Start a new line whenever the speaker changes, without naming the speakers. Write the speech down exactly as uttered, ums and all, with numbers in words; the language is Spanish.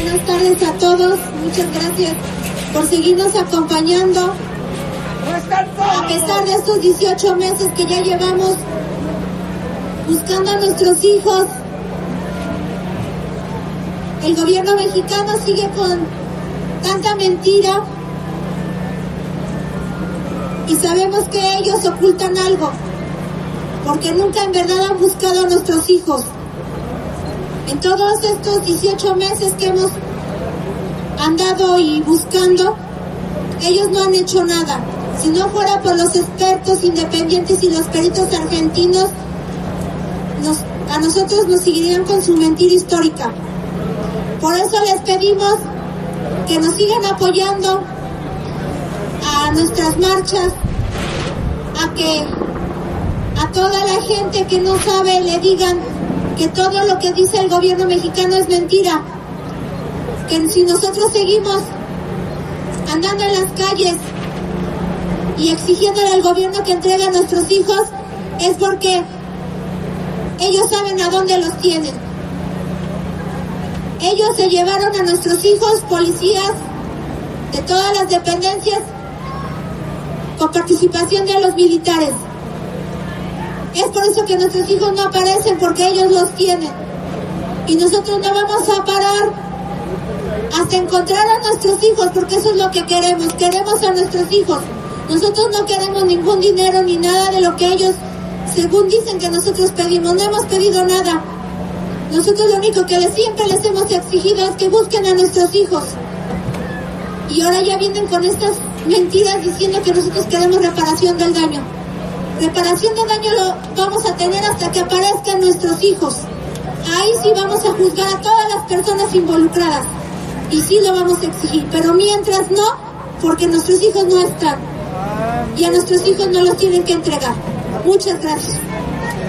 Buenas tardes a todos, muchas gracias por seguirnos acompañando. A pesar de estos dieciocho meses que ya llevamos buscando a nuestros hijos, el gobierno mexicano sigue con tanta mentira y sabemos que ellos ocultan algo, porque nunca en verdad han buscado a nuestros hijos. En todos estos dieciocho meses que hemos andado y buscando, ellos no han hecho nada. Si no fuera por los expertos independientes y los peritos argentinos, nos, a nosotros nos seguirían con su mentira histórica. Por eso les pedimos que nos sigan apoyando a nuestras marchas, a que a toda la gente que no sabe le digan que todo lo que dice el gobierno mexicano es mentira, que si nosotros seguimos andando en las calles y exigiéndole al gobierno que entregue a nuestros hijos, es porque ellos saben a dónde los tienen. Ellos se llevaron a nuestros hijos, policías de todas las dependencias, con participación de los militares. Es por eso que nuestros hijos no aparecen, porque ellos los tienen. Y nosotros no vamos a parar hasta encontrar a nuestros hijos, porque eso es lo que queremos. Queremos a nuestros hijos. Nosotros no queremos ningún dinero ni nada de lo que ellos, según dicen que nosotros pedimos. No hemos pedido nada. Nosotros lo único que les, siempre les hemos exigido es que busquen a nuestros hijos. Y ahora ya vienen con estas mentiras diciendo que nosotros queremos reparación del daño. Reparación de daño lo vamos a tener hasta que aparezcan nuestros hijos. Ahí sí vamos a juzgar a todas las personas involucradas. Y sí lo vamos a exigir. Pero mientras no, porque nuestros hijos no están. Y a nuestros hijos no los tienen que entregar. Muchas gracias.